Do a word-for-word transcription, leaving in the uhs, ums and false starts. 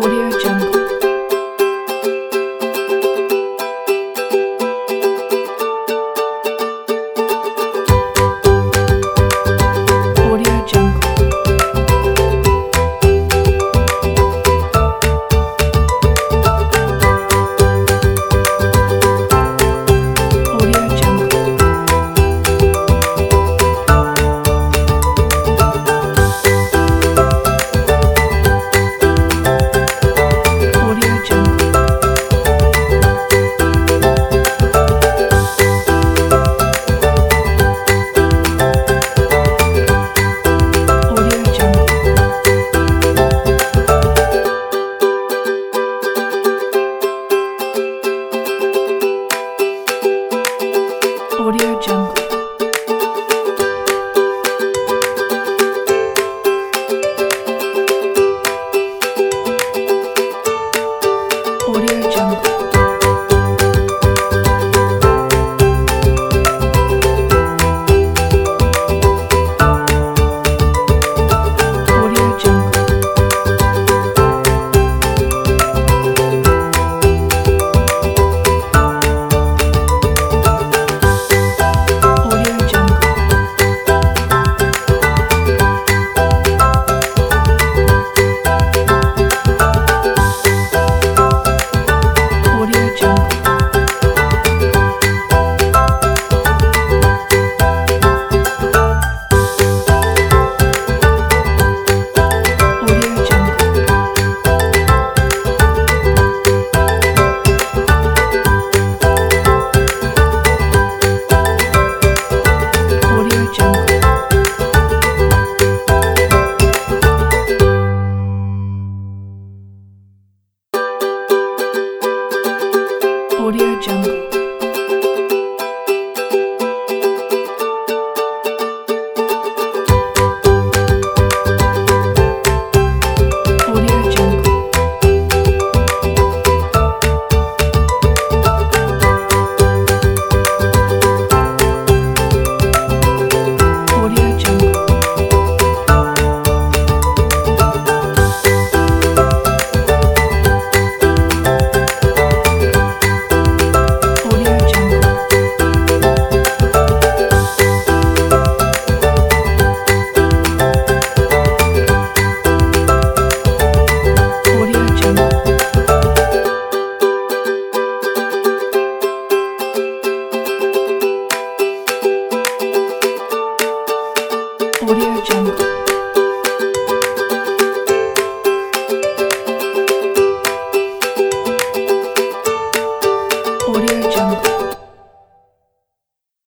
Audio Jungle. Audio Jungle. Audio Jungle. Audio Jungle. Audio Jungle. Audio Jungle. Audio Jungle. Audio Jungle. Audio Jungle. Audio Jungle. Audio Jungle. Audio Jungle. Audio Jungle. Audio Jungle. Audio Jungle. Audio Jungle. Audio Jungle. Audio Jungle. Audio Jungle.